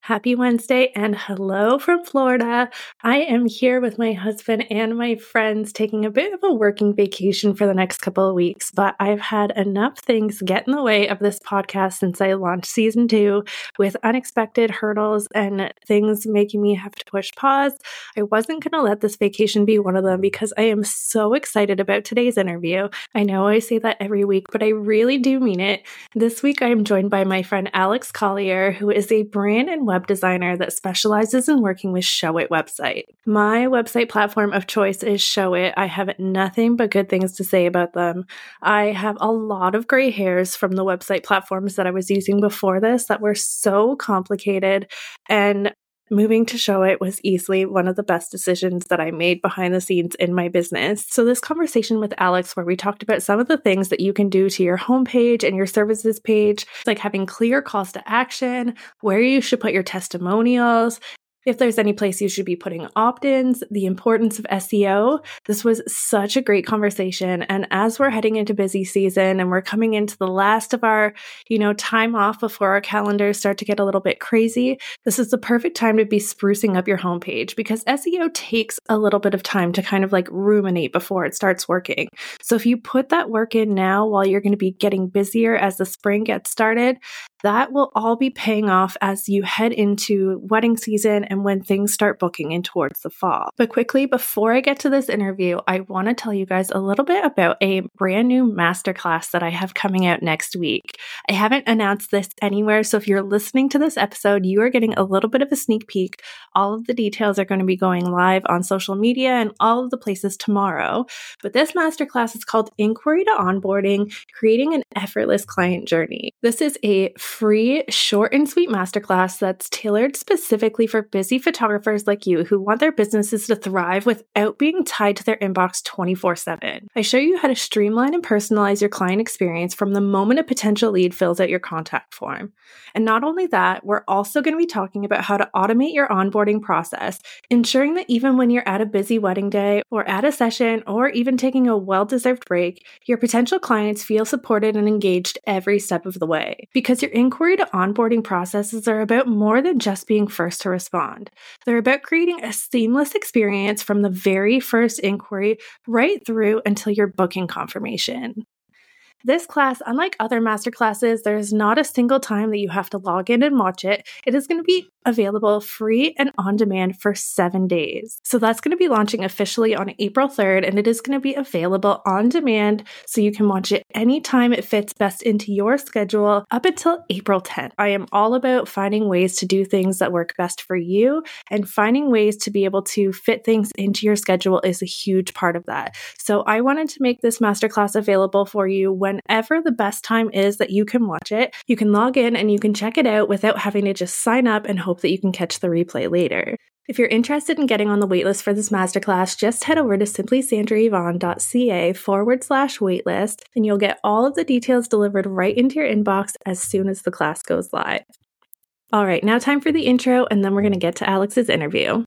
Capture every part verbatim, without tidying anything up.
Happy Wednesday and hello from Florida. I am here with my husband and my friends taking a bit of a working vacation for the next couple of weeks, but I've had enough things get in the way of this podcast since I launched season two with unexpected hurdles and things making me have to push pause. I wasn't going to let this vacation be one of them because I am so excited about today's interview. I know I say that every week, but I really do mean it. This week I am joined by my friend Alex Collier, who is a brand and web designer that specializes in working with Showit website. My website platform of choice is Showit. I have nothing but good things to say about them. I have a lot of gray hairs from the website platforms that I was using before this that were so complicated, and moving to Showit was easily one of the best decisions that I made behind the scenes in my business. So this conversation with Alex, where we talked about some of the things that you can do to your homepage and your services page, like having clear calls to action, where you should put your testimonials, if there's any place you should be putting opt-ins, the importance of S E O. This was such a great conversation. And as we're heading into busy season and we're coming into the last of our, you know, time off before our calendars start to get a little bit crazy, this is the perfect time to be sprucing up your homepage because S E O takes a little bit of time to kind of like ruminate before it starts working. So if you put that work in now while you're going to be getting busier as the spring gets started, that will all be paying off as you head into wedding season and when things start booking in towards the fall. But quickly, before I get to this interview, I want to tell you guys a little bit about a brand new masterclass that I have coming out next week. I haven't announced this anywhere, so if you're listening to this episode, you are getting a little bit of a sneak peek. All of the details are going to be going live on social media and all of the places tomorrow. But this masterclass is called Inquiry to Onboarding, Creating an Effortless Client Journey. This is a free, short and sweet masterclass that's tailored specifically for busy photographers like you who want their businesses to thrive without being tied to their inbox twenty-four seven. I show you how to streamline and personalize your client experience from the moment a potential lead fills out your contact form. And not only that, we're also going to be talking about how to automate your onboarding process, ensuring that even when you're at a busy wedding day or at a session or even taking a well-deserved break, your potential clients feel supported and engaged every step of the way. Because your inquiry to onboarding processes are about more than just being first to respond. They're about creating a seamless experience from the very first inquiry right through until your booking confirmation. This class, unlike other masterclasses, there is not a single time that you have to log in and watch it. It is going to be available free and on demand for seven days. So that's going to be launching officially on April third, and it is going to be available on demand so you can watch it anytime it fits best into your schedule up until April tenth. I am all about finding ways to do things that work best for you, and finding ways to be able to fit things into your schedule is a huge part of that. So I wanted to make this masterclass available for you whenever the best time is that you can watch it. You can log in and you can check it out without having to just sign up and hope that you can catch the replay later. If you're interested in getting on the waitlist for this masterclass, just head over to simplysandrayvonne.ca forward slash waitlist, and you'll get all of the details delivered right into your inbox as soon as the class goes live. All right, now time for the intro, and then we're going to get to Alex's interview.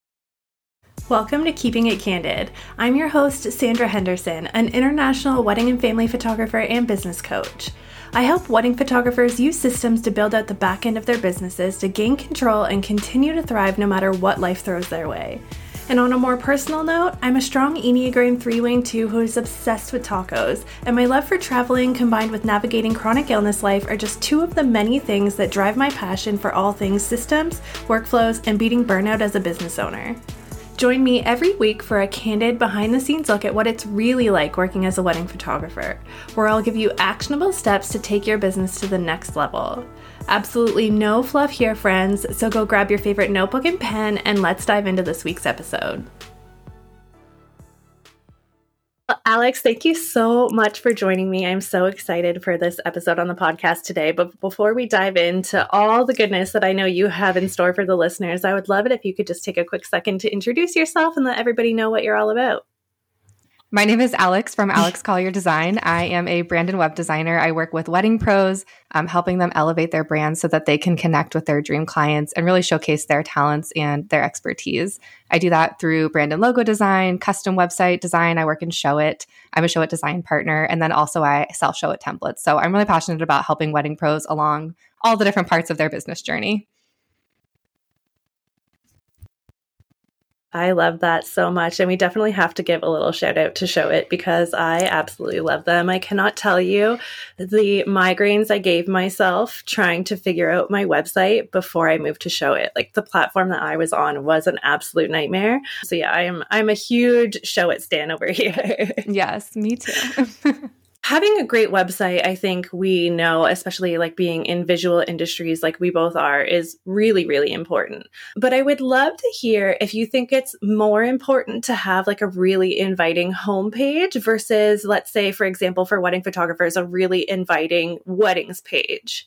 Welcome to Keeping It Candid. I'm your host, Sandra Henderson, an international wedding and family photographer and business coach. I help wedding photographers use systems to build out the back end of their businesses to gain control and continue to thrive no matter what life throws their way. And on a more personal note, I'm a strong Enneagram three-wing two who is obsessed with tacos, and my love for traveling combined with navigating chronic illness life are just two of the many things that drive my passion for all things systems, workflows, and beating burnout as a business owner. Join me every week for a candid behind-the-scenes look at what it's really like working as a wedding photographer, where I'll give you actionable steps to take your business to the next level. Absolutely no fluff here, friends, so go grab your favorite notebook and pen and let's dive into this week's episode. Alex, thank you so much for joining me. I'm so excited for this episode on the podcast today. But before we dive into all the goodness that I know you have in store for the listeners, I would love it if you could just take a quick second to introduce yourself and let everybody know what you're all about. My name is Alex from Alex Collier Design. I am a brand and web designer. I work with wedding pros, um, helping them elevate their brand so that they can connect with their dream clients and really showcase their talents and their expertise. I do that through brand and logo design, custom website design. I work in Showit. I'm a Showit design partner. And then also I sell Showit templates. So I'm really passionate about helping wedding pros along all the different parts of their business journey. I love that so much. And we definitely have to give a little shout out to Showit because I absolutely love them. I cannot tell you the migraines I gave myself trying to figure out my website before I moved to Showit. Like the platform that I was on was an absolute nightmare. So yeah, I am I'm a huge Showit stan over here. Yes, me too. Having a great website, I think we know, especially like being in visual industries like we both are, is really, really important. But I would love to hear if you think it's more important to have like a really inviting homepage versus, let's say, for example, for wedding photographers, a really inviting weddings page.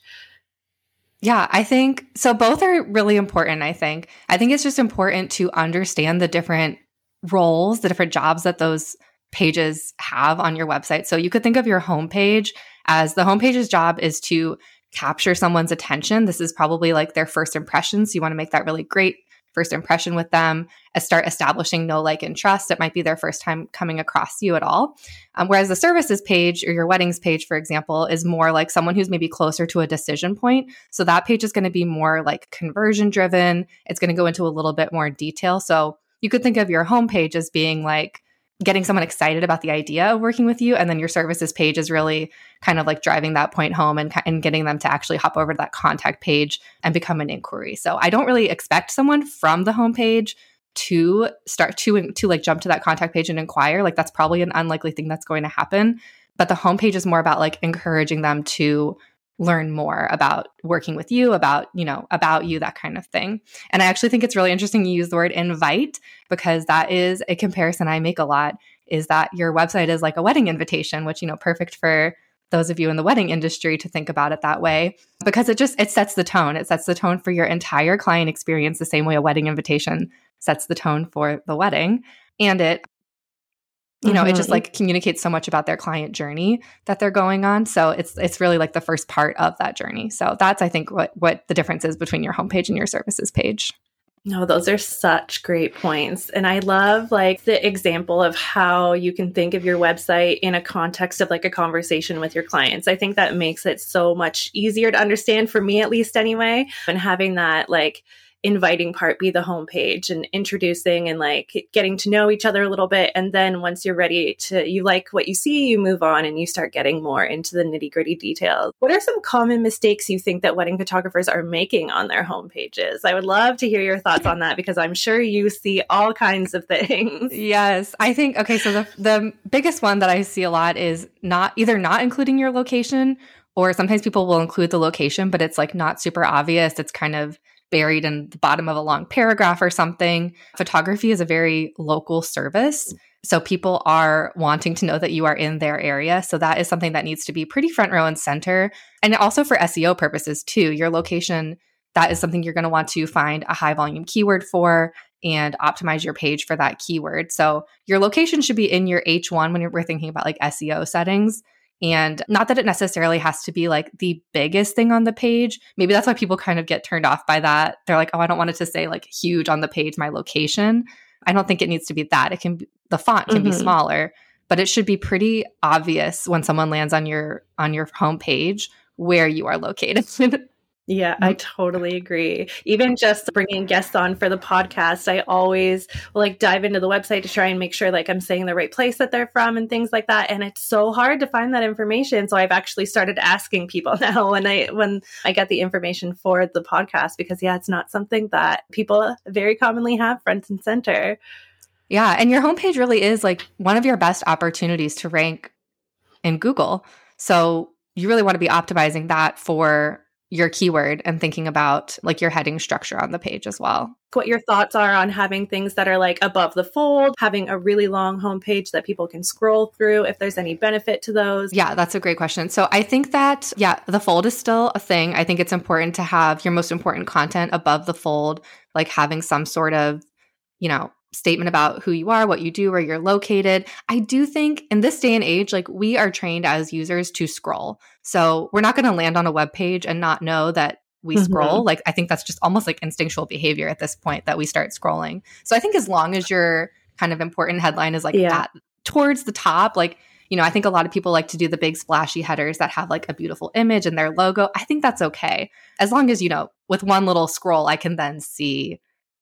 Yeah, I think so. Both are really important, I think. I think it's just important to understand the different roles, the different jobs that those pages have on your website. So you could think of your homepage as the homepage's job is to capture someone's attention. This is probably like their first impression. So you want to make that really great first impression with them, and start establishing know, like, and trust. It might be their first time coming across you at all. Um, whereas the services page or your weddings page, for example, is more like someone who's maybe closer to a decision point. So that page is going to be more like conversion driven. It's going to go into a little bit more detail. So you could think of your homepage as being like getting someone excited about the idea of working with you. And then your services page is really kind of like driving that point home and, and getting them to actually hop over to that contact page and become an inquiry. So I don't really expect someone from the homepage to start to, to like jump to that contact page and inquire. Like that's probably an unlikely thing that's going to happen. But the homepage is more about like encouraging them to learn more about working with you, about, you know, about you, that kind of thing. And I actually think it's really interesting you use the word invite, because that is a comparison I make a lot, is that your website is like a wedding invitation, which, you know, perfect for those of you in the wedding industry to think about it that way, because it just, it sets the tone. It sets the tone for your entire client experience the same way a wedding invitation sets the tone for the wedding. And it You know, mm-hmm. It just like communicates so much about their client journey that they're going on. So it's it's really like the first part of that journey. So that's, I think, what what the difference is between your homepage and your services page. No, those are such great points. And I love like the example of how you can think of your website in a context of like a conversation with your clients. I think that makes it so much easier to understand, for me at least anyway, and having that like inviting part be the homepage and introducing and like getting to know each other a little bit. And then once you're ready to, you like what you see, you move on and you start getting more into the nitty gritty details. What are some common mistakes you think that wedding photographers are making on their homepages? I would love to hear your thoughts on that, because I'm sure you see all kinds of things. Yes, I think, okay, so the, the biggest one that I see a lot is not either not including your location, or sometimes people will include the location, but it's like not super obvious. It's kind of buried in the bottom of a long paragraph or something. Photography is a very local service. So people are wanting to know that you are in their area. So that is something that needs to be pretty front row and center. And also for S E O purposes too, your location, that is something you're going to want to find a high volume keyword for and optimize your page for that keyword. So your location should be in your H one when we're thinking about like S E O settings. And not that it necessarily has to be like the biggest thing on the page. Maybe that's why people kind of get turned off by that. They're like, oh, I don't want it to say like huge on the page, my location. I don't think it needs to be that. It can be, the font can mm-hmm. be smaller, but it should be pretty obvious when someone lands on your on your homepage where you are located. Yeah, I totally agree. Even just bringing guests on for the podcast, I always will like dive into the website to try and make sure like I'm saying the right place that they're from and things like that. And it's so hard to find that information. So I've actually started asking people now when I when I get the information for the podcast, because yeah, it's not something that people very commonly have front and center. Yeah, and your homepage really is like one of your best opportunities to rank in Google. So you really want to be optimizing that for your keyword and thinking about like your heading structure on the page as well. What your thoughts are on having things that are like above the fold, having a really long homepage that people can scroll through, if there's any benefit to those? Yeah, that's a great question. So I think that, yeah, the fold is still a thing. I think it's important to have your most important content above the fold, like having some sort of, you know, statement about who you are, what you do, where you're located. I do think in this day and age, like we are trained as users to scroll. So we're not going to land on a web page and not know that we mm-hmm. scroll. Like I think that's just almost like instinctual behavior at this point that we start scrolling. So I think as long as your kind of important headline is like yeah. at, towards the top, like, you know, I think a lot of people like to do the big splashy headers that have like a beautiful image and their logo. I think that's okay. As long as, you know, with one little scroll, I can then see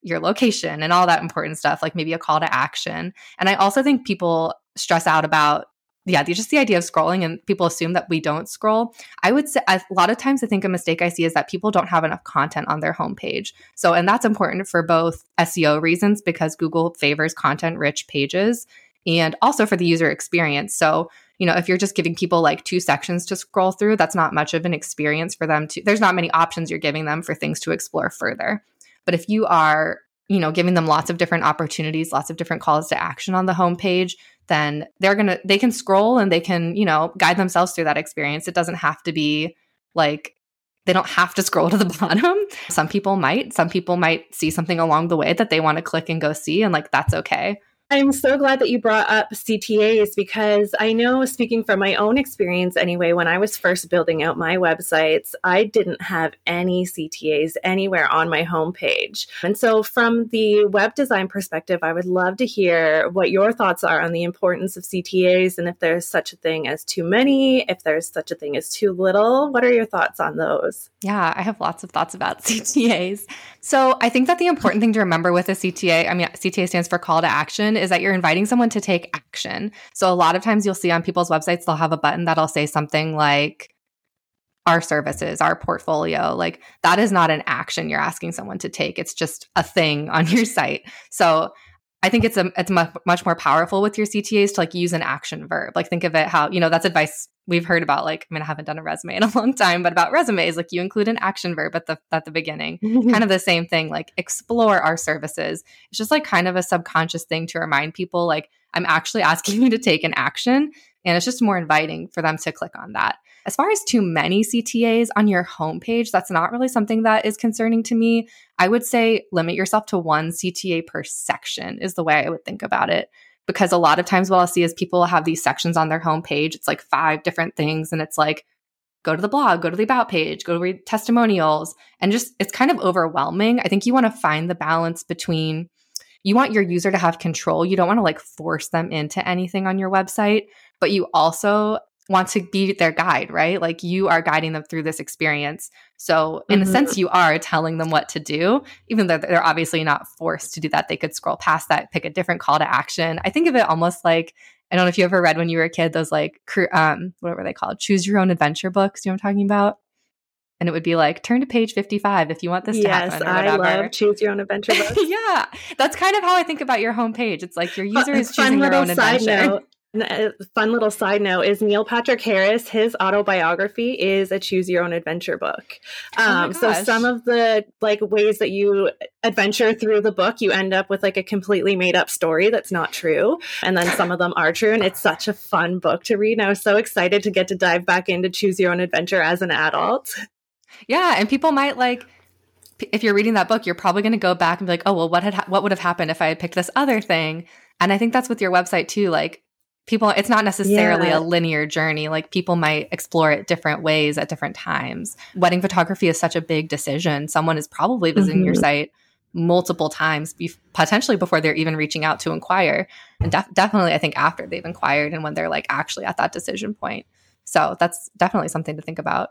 your location and all that important stuff, like maybe a call to action. And I also think people stress out about, yeah, just the idea of scrolling, and people assume that we don't scroll. I would say a lot of times I think a mistake I see is that people don't have enough content on their homepage. So, and that's important for both S E O reasons, because Google favors content-rich pages, and also for the user experience. So, you know, if you're just giving people like two sections to scroll through, that's not much of an experience for them to, there's not many options you're giving them for things to explore further. But if you are, you know, giving them lots of different opportunities, lots of different calls to action on the homepage, then they're going to, they can scroll and they can, you know, guide themselves through that experience. It doesn't have to be like, they don't have to scroll to the bottom. Some people might, some people might see something along the way that they want to click and go see, and like, that's okay. I'm so glad that you brought up C T As, because I know, speaking from my own experience anyway, when I was first building out my websites, I didn't have any C T As anywhere on my homepage. And so from the web design perspective, I would love to hear what your thoughts are on the importance of C T As, and if there's such a thing as too many, if there's such a thing as too little. What are your thoughts on those? Yeah, I have lots of thoughts about C T As. So I think that the important thing to remember with a C T A, I mean, C T A stands for call to action, is that you're inviting someone to take action. So a lot of times you'll see on people's websites, they'll have a button that'll say something like our services, our portfolio. Like, that is not an action you're asking someone to take. It's just a thing on your site. So I think it's a it's much, much more powerful with your C T As to like use an action verb. Like, think of it how, you know, that's advice we've heard about. Like, I mean, I haven't done a resume in a long time, but about resumes, like you include an action verb at the at the beginning. Kind of the same thing, like explore our services. It's just like kind of a subconscious thing to remind people, like, I'm actually asking you to take an action, and it's just more inviting for them to click on that. As far as too many C T As on your homepage, that's not really something that is concerning to me. I would say limit yourself to one C T A per section is the way I would think about it. Because a lot of times what I'll see is people will have these sections on their homepage. It's like five different things. And it's like, go to the blog, go to the about page, go to read testimonials. And just, it's kind of overwhelming. I think you want to find the balance between, you want your user to have control. You don't want to like force them into anything on your website, but you also want to be their guide, right? Like, you are guiding them through this experience. So in mm-hmm. a sense, you are telling them what to do, even though they're obviously not forced to do that. They could scroll past that, pick a different call to action. I think of it almost like, I don't know if you ever read when you were a kid, those like, um, what were they called? Choose your own adventure books. Do you know what I'm talking about? And it would be like, turn to page fifty-five if you want this yes, to happen. Yes, I love choose your own adventure books. Yeah, that's kind of how I think about your homepage. It's like your user is choosing their own adventure. Note. A fun little side note is Neil Patrick Harris, his autobiography is a choose your own adventure book. Um, oh so some of the like ways that you adventure through the book, you end up with like a completely made up story that's not true. And then some of them are true. And it's such a fun book to read. And I was so excited to get to dive back into choose your own adventure as an adult. Yeah. And people might like, if you're reading that book, you're probably going to go back and be like, oh, well, what had ha- what would have happened if I had picked this other thing? And I think that's with your website too. Like, people, it's not necessarily yeah. a linear journey. Like, people might explore it different ways at different times. Wedding photography is such a big decision. Someone is probably visiting mm-hmm. your site multiple times, be- potentially before they're even reaching out to inquire. And def- definitely, I think after they've inquired and when they're like actually at that decision point. So that's definitely something to think about.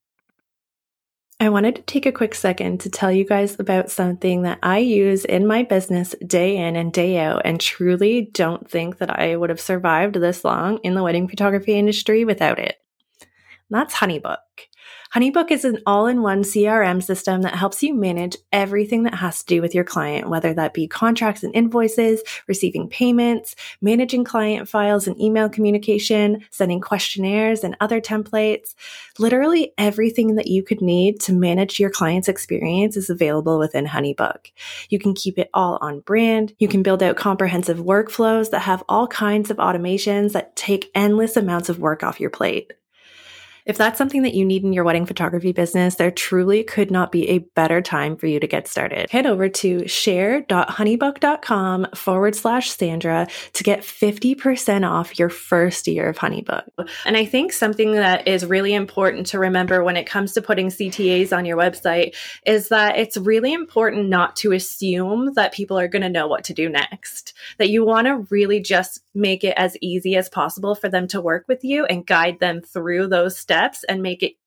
I wanted to take a quick second to tell you guys about something that I use in my business day in and day out, and truly don't think that I would have survived this long in the wedding photography industry without it. And that's HoneyBook. HoneyBook is an all-in-one C R M system that helps you manage everything that has to do with your client, whether that be contracts and invoices, receiving payments, managing client files and email communication, sending questionnaires and other templates. Literally everything that you could need to manage your client's experience is available within HoneyBook. You can keep it all on brand. You can build out comprehensive workflows that have all kinds of automations that take endless amounts of work off your plate. If that's something that you need in your wedding photography business, there truly could not be a better time for you to get started. Head over to share.honeybook.com forward slash Sandra to get fifty percent off your first year of HoneyBook. And I think something that is really important to remember when it comes to putting C T As on your website is that it's really important not to assume that people are going to know what to do next. That you want to really just make it as easy as possible for them to work with you and guide them through those steps and make it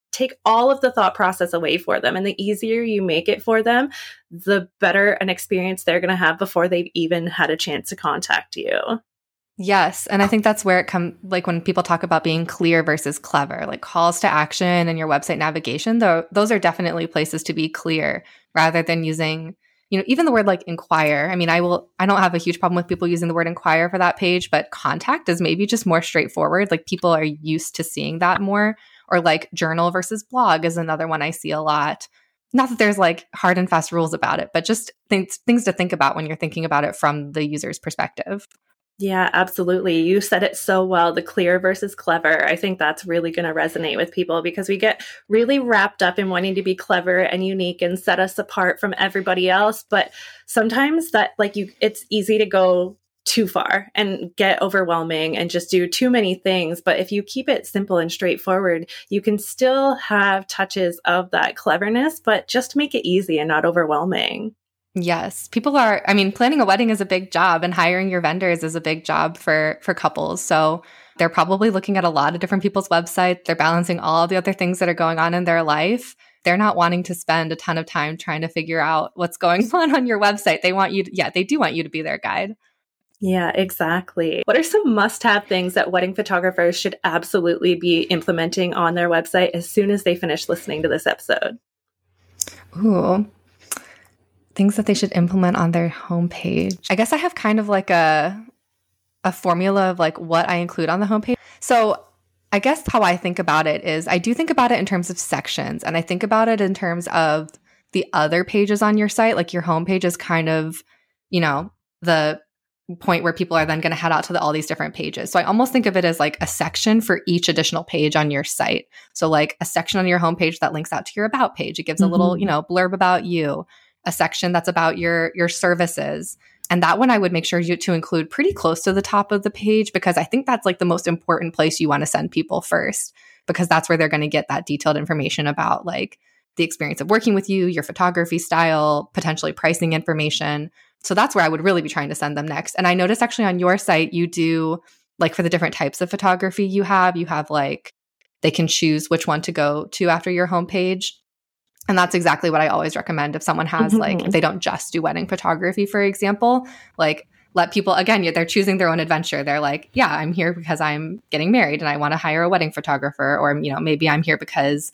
take all of the thought process away for them. And the easier you make it for them, the better an experience they're going to have before they've even had a chance to contact you. Yes. And I think that's where it comes, like when people talk about being clear versus clever, like calls to action and your website navigation, though, those are definitely places to be clear rather than using, you know, even the word like inquire. I mean, I will, I don't have a huge problem with people using the word inquire for that page, but contact is maybe just more straightforward. Like people are used to seeing that more. Or like journal versus blog is another one I see a lot. Not that there's like hard and fast rules about it, but just things, things to think about when you're thinking about it from the user's perspective. Yeah, absolutely. You said it so well, the clear versus clever. I think that's really going to resonate with people because we get really wrapped up in wanting to be clever and unique and set us apart from everybody else. But sometimes that like you, it's easy to go too far and get overwhelming and just do too many things. But if you keep it simple and straightforward, you can still have touches of that cleverness, but just make it easy and not overwhelming. Yes. People are, I mean, planning a wedding is a big job and hiring your vendors is a big job for, for couples. So they're probably looking at a lot of different people's websites. They're balancing all the other things that are going on in their life. They're not wanting to spend a ton of time trying to figure out what's going on on your website. They want you to, yeah, they do want you to be their guide. Yeah, exactly. What are some must-have things that wedding photographers should absolutely be implementing on their website as soon as they finish listening to this episode? Ooh. Things that they should implement on their homepage. I guess I have kind of like a a formula of like what I include on the homepage. So I guess how I think about it is I do think about it in terms of sections, and I think about it in terms of the other pages on your site. Like your homepage is kind of, you know, the point where people are then going to head out to the, all these different pages. So I almost think of it as like a section for each additional page on your site. So like a section on your homepage that links out to your about page. It gives mm-hmm. a little, you know, blurb about you. A section that's about your your services. And that one I would make sure you to include pretty close to the top of the page because I think that's like the most important place you want to send people first because that's where they're going to get that detailed information about like the experience of working with you, your photography style, potentially pricing information. So that's where I would really be trying to send them next. And I noticed actually on your site, you do like for the different types of photography you have, you have like they can choose which one to go to after your homepage. And that's exactly what I always recommend if someone has mm-hmm. like, if they don't just do wedding photography, for example, like let people, again, they're choosing their own adventure. They're like, yeah, I'm here because I'm getting married and I want to hire a wedding photographer. Or, you know, maybe I'm here because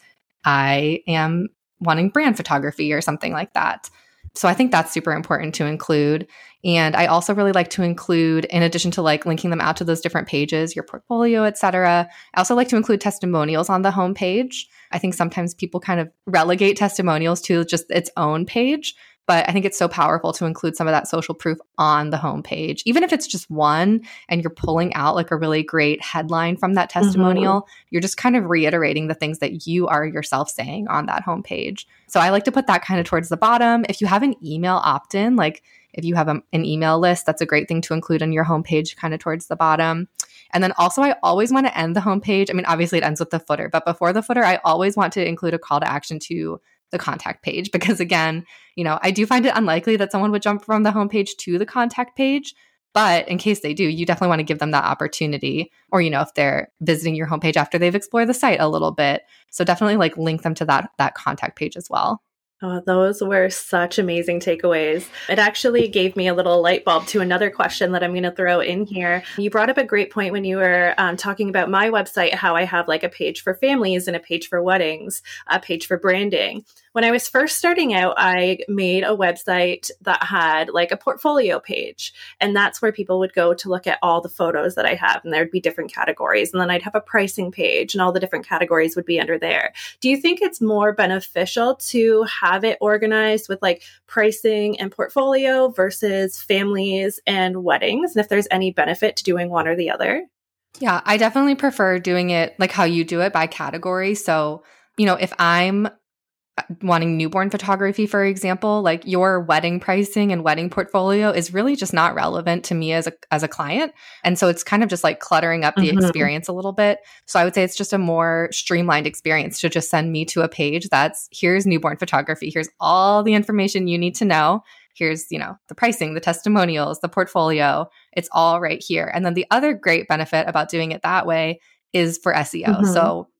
I am wanting brand photography or something like that. So I think that's super important to include. And I also really like to include, in addition to like linking them out to those different pages, your portfolio, et cetera, I also like to include testimonials on the homepage. I think sometimes people kind of relegate testimonials to just its own page, but I think it's so powerful to include some of that social proof on the homepage. Even if it's just one and you're pulling out like a really great headline from that testimonial, mm-hmm. you're just kind of reiterating the things that you are yourself saying on that homepage. So I like to put that kind of towards the bottom. If you have an email opt-in, like if you have a, an email list, that's a great thing to include on your homepage kind of towards the bottom. And then also I always want to end the homepage. I mean, obviously it ends with the footer, but before the footer, I always want to include a call to action to the contact page because again, you know, I do find it unlikely that someone would jump from the homepage to the contact page. But in case they do, you definitely want to give them that opportunity. Or, you know, if they're visiting your homepage after they've explored the site a little bit. So definitely like link them to that that contact page as well. Oh, those were such amazing takeaways. It actually gave me a little light bulb to another question that I'm going to throw in here. You brought up a great point when you were um, talking about my website, how I have like a page for families and a page for weddings, a page for branding. When I was first starting out, I made a website that had like a portfolio page. And that's where people would go to look at all the photos that I have. And there'd be different categories. And then I'd have a pricing page and all the different categories would be under there. Do you think it's more beneficial to have it organized with like pricing and portfolio versus families and weddings? And if there's any benefit to doing one or the other? Yeah, I definitely prefer doing it like how you do it by category. So, you know, if I'm wanting newborn photography, for example, like your wedding pricing and wedding portfolio is really just not relevant to me as a as a client. And so it's kind of just like cluttering up the mm-hmm. experience a little bit. So I would say it's just a more streamlined experience to just send me to a page that's here's newborn photography. Here's all the information you need to know. Here's, you know, the pricing, the testimonials, the portfolio. It's all right here. And then the other great benefit about doing it that way is for S E O. Mm-hmm. So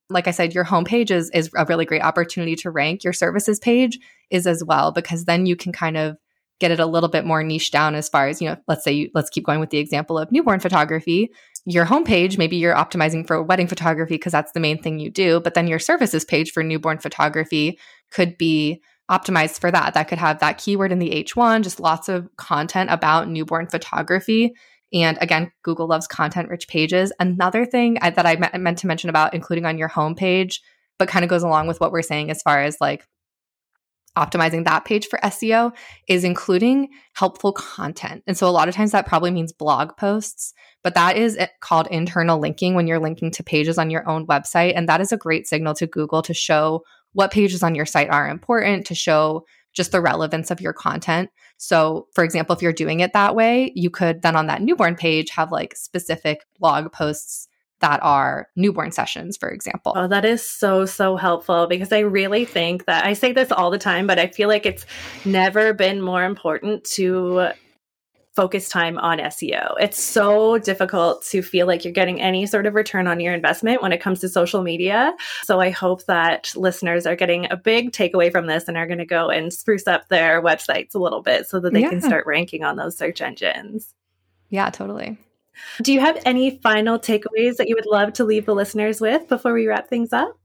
like I said, your homepage is, is a really great opportunity to rank. Your services page is as well, because then you can kind of get it a little bit more niche down as far as, you know, let's say, you, let's keep going with the example of newborn photography. Your homepage, maybe you're optimizing for wedding photography because that's the main thing you do, but then your services page for newborn photography could be optimized for that. That could have that keyword in the H one, just lots of content about newborn photography. And again, Google loves content-rich pages. Another thing I, that I me- meant to mention about including on your homepage, but kind of goes along with what we're saying as far as like optimizing that page for S E O, is including helpful content. And so a lot of times that probably means blog posts, but that is called internal linking when you're linking to pages on your own website. And that is a great signal to Google to show what pages on your site are important, to show just the relevance of your content. So for example, if you're doing it that way, you could then on that newborn page have like specific blog posts that are newborn sessions, for example. Oh, that is so, so helpful, because I really think that I say this all the time, but I feel like it's never been more important to focus time on S E O. It's so difficult to feel like you're getting any sort of return on your investment when it comes to social media. So I hope that listeners are getting a big takeaway from this and are going to go and spruce up their websites a little bit so that they yeah. can start ranking on those search engines. Yeah, totally. Do you have any final takeaways that you would love to leave the listeners with before we wrap things up?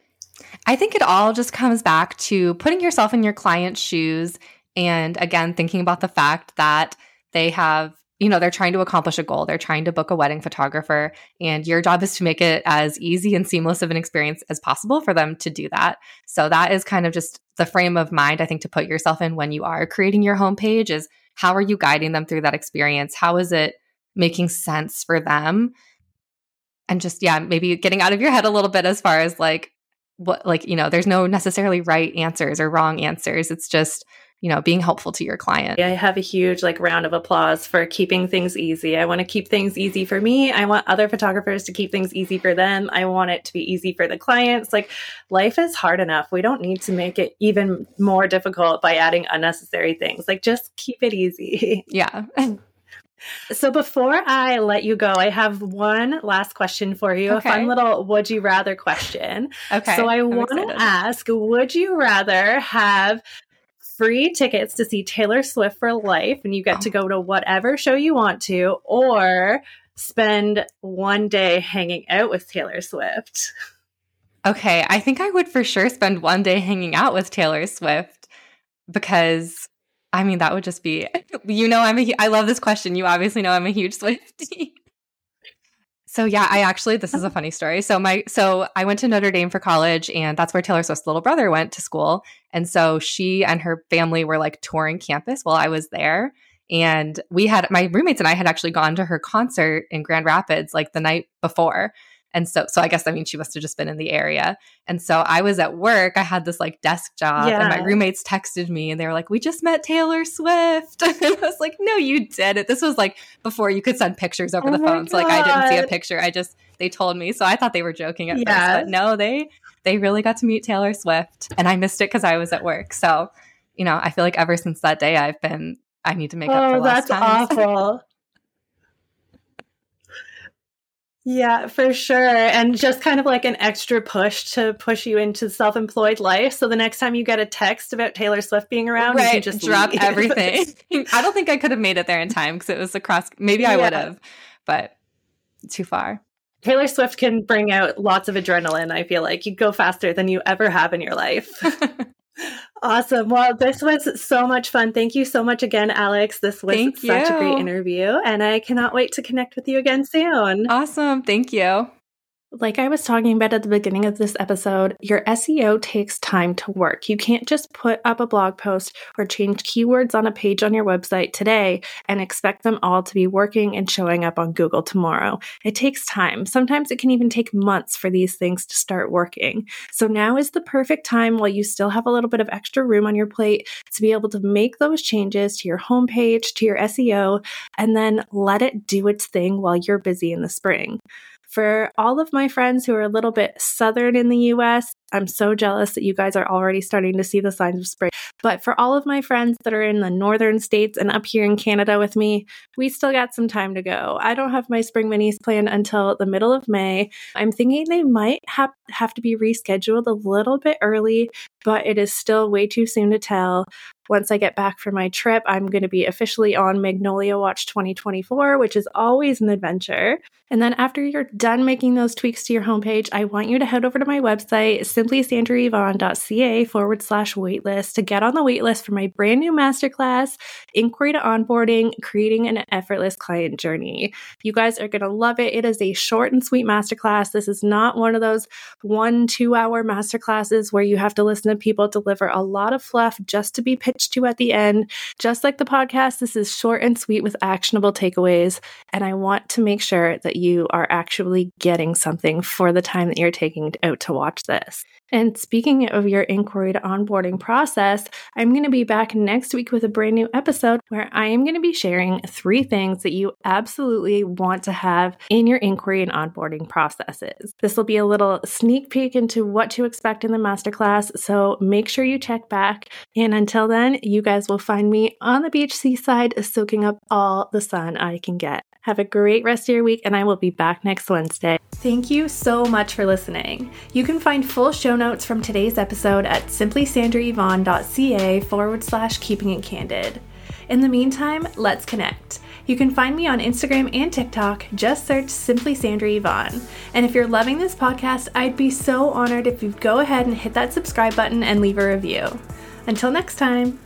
I think it all just comes back to putting yourself in your client's shoes. And again, thinking about the fact that they have, you know, they're trying to accomplish a goal. They're trying to book a wedding photographer, and your job is to make it as easy and seamless of an experience as possible for them to do that. So that is kind of just the frame of mind, I think, to put yourself in when you are creating your homepage is how are you guiding them through that experience? How is it making sense for them? And just, yeah, maybe getting out of your head a little bit as far as like, what, like, you know, there's no necessarily right answers or wrong answers. It's just, you know, being helpful to your client. I have a huge like round of applause for keeping things easy. I want to keep things easy for me. I want other photographers to keep things easy for them. I want it to be easy for the clients. Like, life is hard enough. We don't need to make it even more difficult by adding unnecessary things. Like, just keep it easy. Yeah. So before I let you go, I have one last question for you. Okay. A fun little would you rather question. Okay. So I want to ask, would you rather have free tickets to see Taylor Swift for life and you get oh. to go to whatever show you want to, or spend one day hanging out with Taylor Swift? Okay. I think I would for sure spend one day hanging out with Taylor Swift, because I mean, that would just be, you know, I'm a, I love this question. You obviously know I'm a huge Swiftie. So yeah, I actually, this is a funny story. So my, so I went to Notre Dame for college, and that's where Taylor Swift's little brother went to school. And so she and her family were like touring campus while I was there. And we had, my roommates and I had actually gone to her concert in Grand Rapids like the night before. And so, so I guess, I mean, she must have just been in the area. And so I was at work, I had this like desk job yeah. and my roommates texted me and they were like, we just met Taylor Swift. And I was like, no, you didn't. This was like before you could send pictures over oh the phone. God. So like, I didn't see a picture. I just, they told me. So I thought they were joking at yes. first, but no, they, they really got to meet Taylor Swift, and I missed it because I was at work. So, you know, I feel like ever since that day, I've been, I need to make oh, up for lost time. Oh, that's awful. Yeah, for sure. And just kind of like an extra push to push you into self-employed life. So the next time you get a text about Taylor Swift being around, right, you can just drop leave. everything. I don't think I could have made it there in time because it was across. Maybe yeah. I would have, but too far. Taylor Swift can bring out lots of adrenaline. I feel like you go faster than you ever have in your life. Awesome. Well, this was so much fun. Thank you so much again, Alex. This was Thank such you. a great interview, and I cannot wait to connect with you again soon. Awesome. Thank you. Like I was talking about at the beginning of this episode, your S E O takes time to work. You can't just put up a blog post or change keywords on a page on your website today and expect them all to be working and showing up on Google tomorrow. It takes time. Sometimes it can even take months for these things to start working. So now is the perfect time, while you still have a little bit of extra room on your plate, to be able to make those changes to your homepage, to your S E O, and then let it do its thing while you're busy in the spring. For all of my friends who are a little bit southern in the U S, I'm so jealous that you guys are already starting to see the signs of spring. But for all of my friends that are in the northern states and up here in Canada with me, we still got some time to go. I don't have my spring minis planned until the middle of May. I'm thinking they might have, have to be rescheduled a little bit early, but it is still way too soon to tell. Once I get back from my trip, I'm going to be officially on Magnolia Watch twenty twenty-four, which is always an adventure. And then after you're done making those tweaks to your homepage, I want you to head over to my website, simplysandrayvon.ca forward slash waitlist to get on the waitlist for my brand new masterclass, Inquiry to Onboarding, Creating an Effortless Client Journey. You guys are going to love it. It is a short and sweet masterclass. This is not one of those one, two hour masterclasses where you have to listen to people deliver a lot of fluff just to be pitched to at the end. Just like the podcast, this is short and sweet with actionable takeaways. And I want to make sure that you are actually getting something for the time that you're taking out to watch this. And speaking of your inquiry to onboarding process, I'm going to be back next week with a brand new episode where I am going to be sharing three things that you absolutely want to have in your inquiry and onboarding processes. This will be a little sneak peek into what to expect in the masterclass, so make sure you check back. And until then, you guys will find me on the beach seaside soaking up all the sun I can get. Have a great rest of your week, and I will be back next Wednesday. Thank you so much for listening. You can find full show notes from today's episode at simplysandrayvon.ca forward slash keeping it candid. In the meantime, let's connect. You can find me on Instagram and TikTok. Just search Simply Sandra Yvonne. And if you're loving this podcast, I'd be so honored if you'd go ahead and hit that subscribe button and leave a review. Until next time.